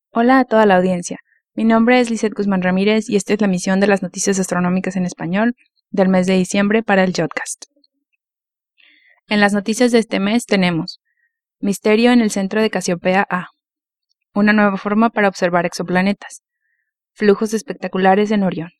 Hola a toda la audiencia. Mi nombre es Lizeth Guzmán Ramírez y esta es la emisión de las noticias astronómicas en español del mes de diciembre para el Jodcast. En las noticias de este mes tenemos misterio en el centro de Casiopea A, una nueva forma para observar exoplanetas, flujos espectaculares en Orión.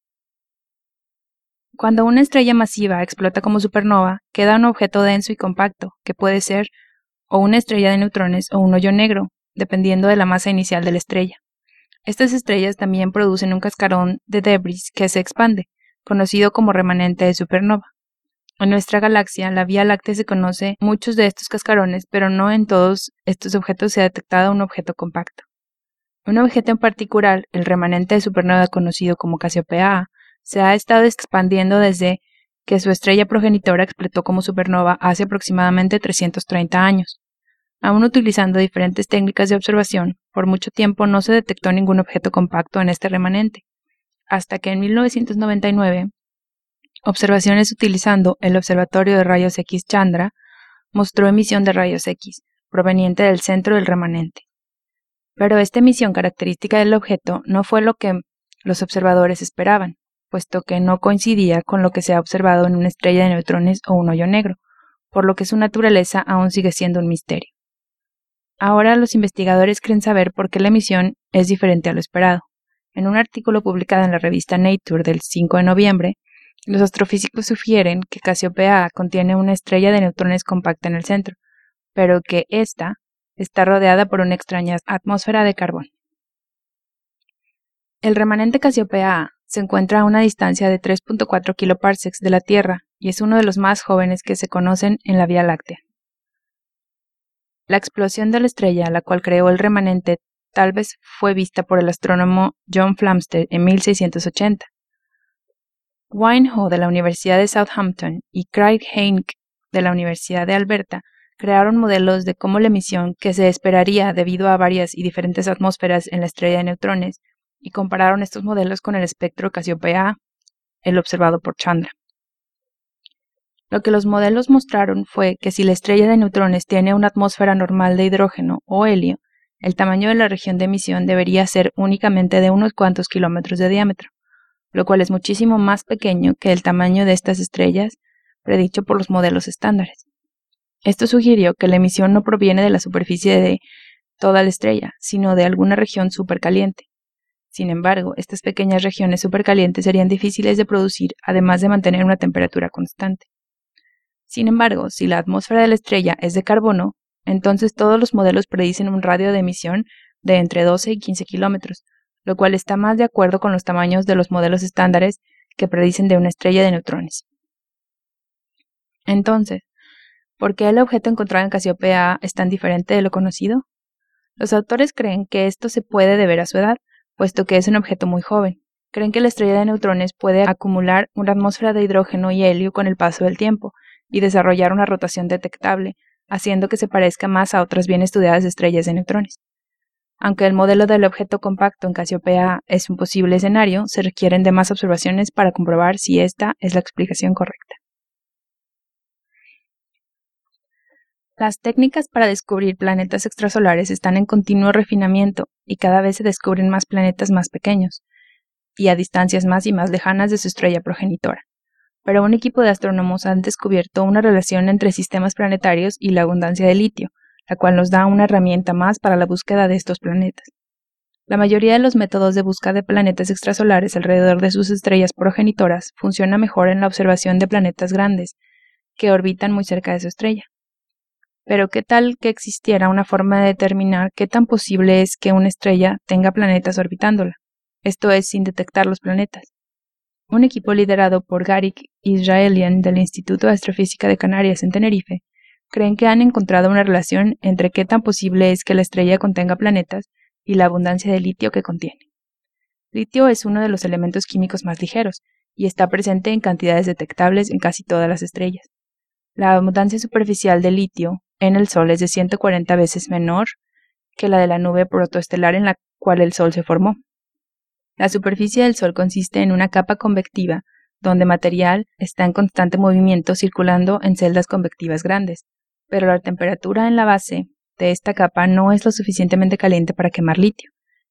Cuando una estrella masiva explota como supernova, queda un objeto denso y compacto, que puede ser o una estrella de neutrones o un hoyo negro, dependiendo de la masa inicial de la estrella. Estas estrellas también producen un cascarón de debris que se expande, conocido como remanente de supernova. En nuestra galaxia, la Vía Láctea, se conoce muchos de estos cascarones, pero no en todos estos objetos se ha detectado un objeto compacto. Un objeto en particular, el remanente de supernova conocido como Casiopea A, se ha estado expandiendo desde que su estrella progenitora explotó como supernova hace aproximadamente 330 años. Aún utilizando diferentes técnicas de observación, por mucho tiempo no se detectó ningún objeto compacto en este remanente, hasta que en 1999, observaciones utilizando el Observatorio de Rayos X Chandra mostró emisión de rayos X, proveniente del centro del remanente. Pero esta emisión característica del objeto no fue lo que los observadores esperaban, puesto que no coincidía con lo que se ha observado en una estrella de neutrones o un hoyo negro, por lo que su naturaleza aún sigue siendo un misterio. Ahora los investigadores creen saber por qué la emisión es diferente a lo esperado. En un artículo publicado en la revista Nature del 5 de noviembre, los astrofísicos sugieren que Casiopea A contiene una estrella de neutrones compacta en el centro, pero que ésta está rodeada por una extraña atmósfera de carbón. El remanente Casiopea A se encuentra a una distancia de 3.4 kiloparsecs de la Tierra y es uno de los más jóvenes que se conocen en la Vía Láctea. La explosión de la estrella, la cual creó el remanente, tal vez fue vista por el astrónomo John Flamsteed en 1680. Wayne Ho de la Universidad de Southampton y Craig Heinck de la Universidad de Alberta crearon modelos de cómo la emisión que se esperaría debido a varias y diferentes atmósferas en la estrella de neutrones, y compararon estos modelos con el espectro Casiopea A, el observado por Chandra. Lo que los modelos mostraron fue que si la estrella de neutrones tiene una atmósfera normal de hidrógeno o helio, el tamaño de la región de emisión debería ser únicamente de unos cuantos kilómetros de diámetro, lo cual es muchísimo más pequeño que el tamaño de estas estrellas predicho por los modelos estándares. Esto sugirió que la emisión no proviene de la superficie de toda la estrella, sino de alguna región supercaliente. Sin embargo, estas pequeñas regiones supercalientes serían difíciles de producir, además de mantener una temperatura constante. Sin embargo, si la atmósfera de la estrella es de carbono, entonces todos los modelos predicen un radio de emisión de entre 12 y 15 kilómetros, lo cual está más de acuerdo con los tamaños de los modelos estándares que predicen de una estrella de neutrones. Entonces, ¿por qué el objeto encontrado en Casiopea A es tan diferente de lo conocido? Los autores creen que esto se puede deber a su edad, puesto que es un objeto muy joven. Creen que la estrella de neutrones puede acumular una atmósfera de hidrógeno y helio con el paso del tiempo y desarrollar una rotación detectable, haciendo que se parezca más a otras bien estudiadas estrellas de neutrones. Aunque el modelo del objeto compacto en Casiopea A es un posible escenario, se requieren de más observaciones para comprobar si esta es la explicación correcta. Las técnicas para descubrir planetas extrasolares están en continuo refinamiento y cada vez se descubren más planetas más pequeños y a distancias más y más lejanas de su estrella progenitora. Pero un equipo de astrónomos han descubierto una relación entre sistemas planetarios y la abundancia de litio, la cual nos da una herramienta más para la búsqueda de estos planetas. La mayoría de los métodos de búsqueda de planetas extrasolares alrededor de sus estrellas progenitoras funciona mejor en la observación de planetas grandes, que orbitan muy cerca de su estrella. Pero ¿qué tal que existiera una forma de determinar qué tan posible es que una estrella tenga planetas orbitándola? Esto es, sin detectar los planetas. Un equipo liderado por Garik Israelian del Instituto de Astrofísica de Canarias en Tenerife creen que han encontrado una relación entre qué tan posible es que la estrella contenga planetas y la abundancia de litio que contiene. Litio es uno de los elementos químicos más ligeros y está presente en cantidades detectables en casi todas las estrellas. La abundancia superficial de litio en el Sol es de 140 veces menor que la de la nube protoestelar en la cual el Sol se formó. La superficie del Sol consiste en una capa convectiva, donde material está en constante movimiento circulando en celdas convectivas grandes, pero la temperatura en la base de esta capa no es lo suficientemente caliente para quemar litio,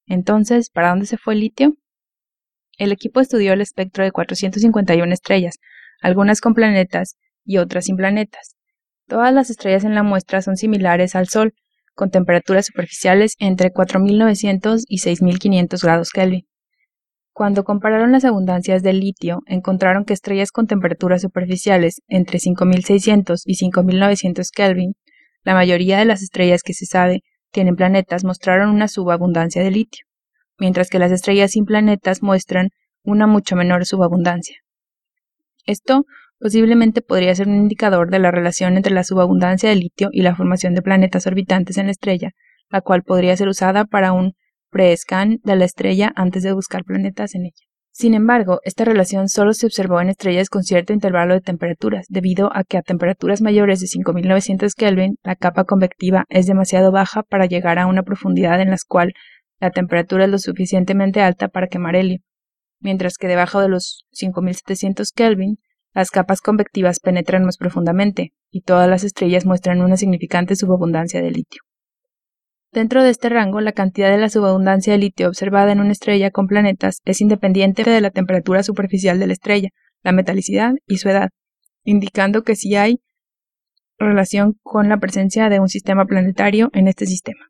Entonces, ¿para dónde se fue el litio? El equipo estudió el espectro de 451 estrellas, algunas con planetas y otras sin planetas. Todas las estrellas en la muestra son similares al Sol, con temperaturas superficiales entre 4.900 y 6.500 grados Kelvin. Cuando compararon las abundancias del litio, encontraron que estrellas con temperaturas superficiales entre 5.600 y 5.900 Kelvin, la mayoría de las estrellas que se sabe tienen planetas, mostraron una subabundancia de litio, mientras que las estrellas sin planetas muestran una mucho menor subabundancia. Esto posiblemente podría ser un indicador de la relación entre la subabundancia de litio y la formación de planetas orbitantes en la estrella, la cual podría ser usada para un pre-scan de la estrella antes de buscar planetas en ella. Sin embargo, esta relación solo se observó en estrellas con cierto intervalo de temperaturas, debido a que a temperaturas mayores de 5.900 Kelvin, la capa convectiva es demasiado baja para llegar a una profundidad en la cual la temperatura es lo suficientemente alta para quemar helio, mientras que debajo de los 5.700 Kelvin, las capas convectivas penetran más profundamente, y todas las estrellas muestran una significante subabundancia de litio. Dentro de este rango, la cantidad de la subabundancia de litio observada en una estrella con planetas es independiente de la temperatura superficial de la estrella, la metalicidad y su edad, indicando que sí hay relación con la presencia de un sistema planetario en este sistema.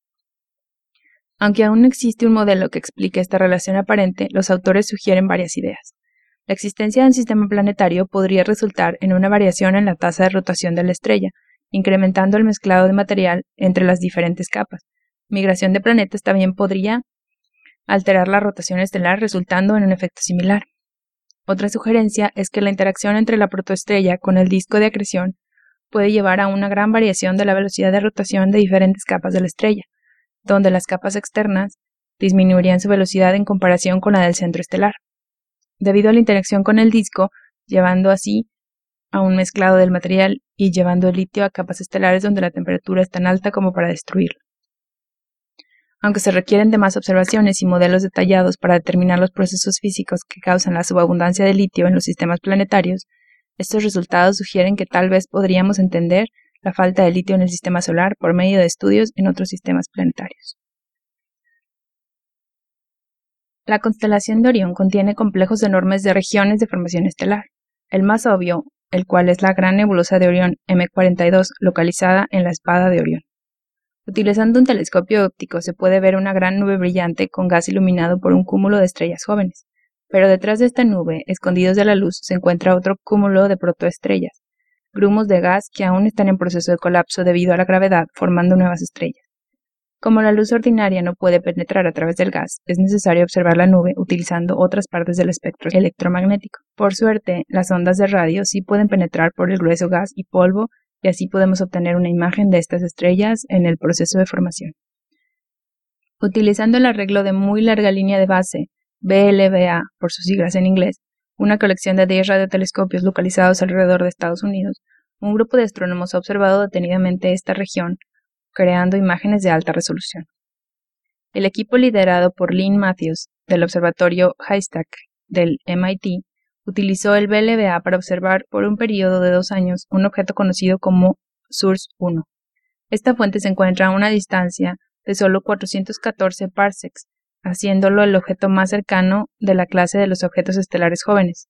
Aunque aún no existe un modelo que explique esta relación aparente, los autores sugieren varias ideas. La existencia de un sistema planetario podría resultar en una variación en la tasa de rotación de la estrella, incrementando el mezclado de material entre las diferentes capas. Migración de planetas también podría alterar la rotación estelar, resultando en un efecto similar. Otra sugerencia es que la interacción entre la protoestrella con el disco de acreción puede llevar a una gran variación de la velocidad de rotación de diferentes capas de la estrella, donde las capas externas disminuirían su velocidad en comparación con la del centro estelar, debido a la interacción con el disco, llevando así a un mezclado del material y llevando el litio a capas estelares donde la temperatura es tan alta como para destruirlo. Aunque se requieren de más observaciones y modelos detallados para determinar los procesos físicos que causan la subabundancia de litio en los sistemas planetarios, estos resultados sugieren que tal vez podríamos entender la falta de litio en el sistema solar por medio de estudios en otros sistemas planetarios. La constelación de Orión contiene complejos enormes de regiones de formación estelar. El más obvio, el cual es la Gran Nebulosa de Orión M42, localizada en la Espada de Orión. Utilizando un telescopio óptico se puede ver una gran nube brillante con gas iluminado por un cúmulo de estrellas jóvenes, pero detrás de esta nube, escondidos de la luz, se encuentra otro cúmulo de protoestrellas, grumos de gas que aún están en proceso de colapso debido a la gravedad, formando nuevas estrellas. Como la luz ordinaria no puede penetrar a través del gas, es necesario observar la nube utilizando otras partes del espectro electromagnético. Por suerte, las ondas de radio sí pueden penetrar por el grueso gas y polvo, y así podemos obtener una imagen de estas estrellas en el proceso de formación. Utilizando el arreglo de muy larga línea de base, BLBA por sus siglas en inglés, una colección de 10 radiotelescopios localizados alrededor de Estados Unidos, un grupo de astrónomos ha observado detenidamente esta región, creando imágenes de alta resolución. El equipo liderado por Lynn Matthews, del observatorio HISTAC del MIT, utilizó el BLBA para observar por un periodo de 2 años un objeto conocido como Source 1. Esta fuente se encuentra a una distancia de solo 414 parsecs, haciéndolo el objeto más cercano de la clase de los objetos estelares jóvenes.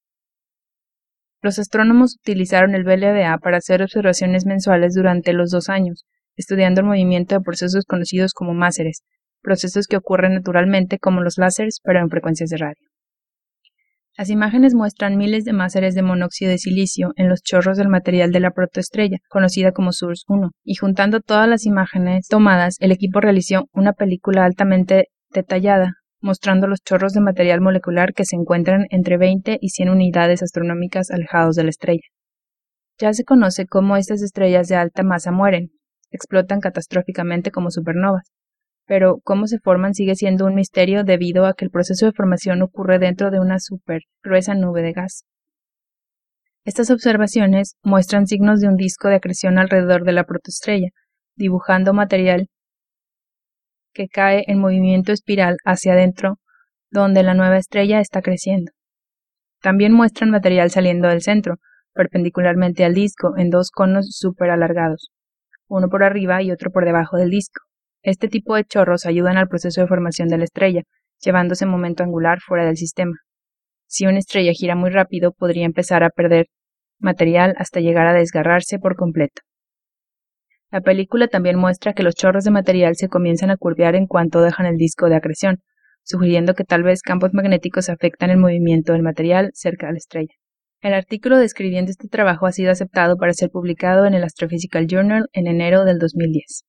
Los astrónomos utilizaron el BLBA para hacer observaciones mensuales durante los 2 años, estudiando el movimiento de procesos conocidos como máseres, procesos que ocurren naturalmente como los láseres pero en frecuencias de radio. Las imágenes muestran miles de máseres de monóxido de silicio en los chorros del material de la protoestrella, conocida como Source 1, y juntando todas las imágenes tomadas, el equipo realizó una película altamente detallada, mostrando los chorros de material molecular que se encuentran entre 20 y 100 unidades astronómicas alejados de la estrella. Ya se conoce cómo estas estrellas de alta masa mueren, explotan catastróficamente como supernovas, pero cómo se forman sigue siendo un misterio debido a que el proceso de formación ocurre dentro de una súper gruesa nube de gas. Estas observaciones muestran signos de un disco de acreción alrededor de la protoestrella, dibujando material que cae en movimiento espiral hacia adentro, donde la nueva estrella está creciendo. También muestran material saliendo del centro, perpendicularmente al disco, en 2 conos súper alargados, uno por arriba y otro por debajo del disco. Este tipo de chorros ayudan al proceso de formación de la estrella, llevándose momento angular fuera del sistema. Si una estrella gira muy rápido, podría empezar a perder material hasta llegar a desgarrarse por completo. La película también muestra que los chorros de material se comienzan a curvear en cuanto dejan el disco de acreción, sugiriendo que tal vez campos magnéticos afectan el movimiento del material cerca de la estrella. El artículo describiendo este trabajo ha sido aceptado para ser publicado en el Astrophysical Journal en enero del 2010.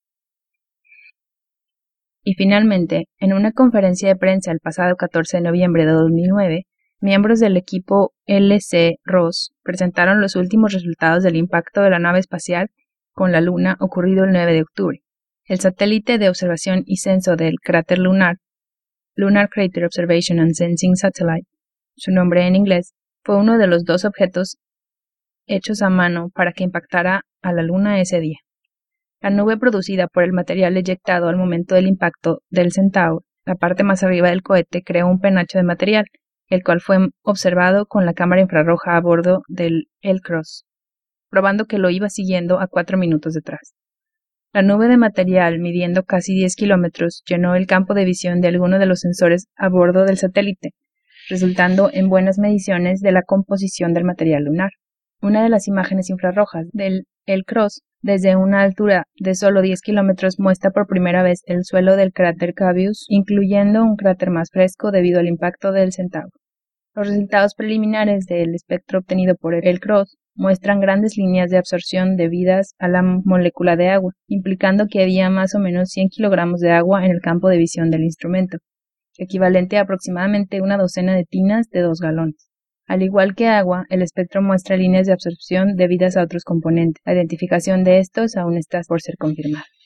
Y finalmente, en una conferencia de prensa el pasado 14 de noviembre de 2009, miembros del equipo LC-ROSS presentaron los últimos resultados del impacto de la nave espacial con la Luna ocurrido el 9 de octubre. El satélite de observación y censo del cráter lunar, Lunar Crater Observation and Sensing Satellite, su nombre en inglés, fue uno de los 2 objetos hechos a mano para que impactara a la Luna ese día. La nube producida por el material eyectado al momento del impacto del Centaur, la parte más arriba del cohete, creó un penacho de material, el cual fue observado con la cámara infrarroja a bordo del L-Cross, probando que lo iba siguiendo a 4 minutos detrás. La nube de material, midiendo casi 10 kilómetros, llenó el campo de visión de alguno de los sensores a bordo del satélite, resultando en buenas mediciones de la composición del material lunar. Una de las imágenes infrarrojas del L-Cross desde una altura de solo 10 kilómetros muestra por primera vez el suelo del cráter Cabeus, incluyendo un cráter más fresco debido al impacto del Centauro. Los resultados preliminares del espectro obtenido por el L-Cross muestran grandes líneas de absorción debidas a la molécula de agua, implicando que había más o menos 100 kilogramos de agua en el campo de visión del instrumento, equivalente a aproximadamente una docena de tinas de 2 galones. Al igual que agua, el espectro muestra líneas de absorción debidas a otros componentes. La identificación de estos aún está por ser confirmada.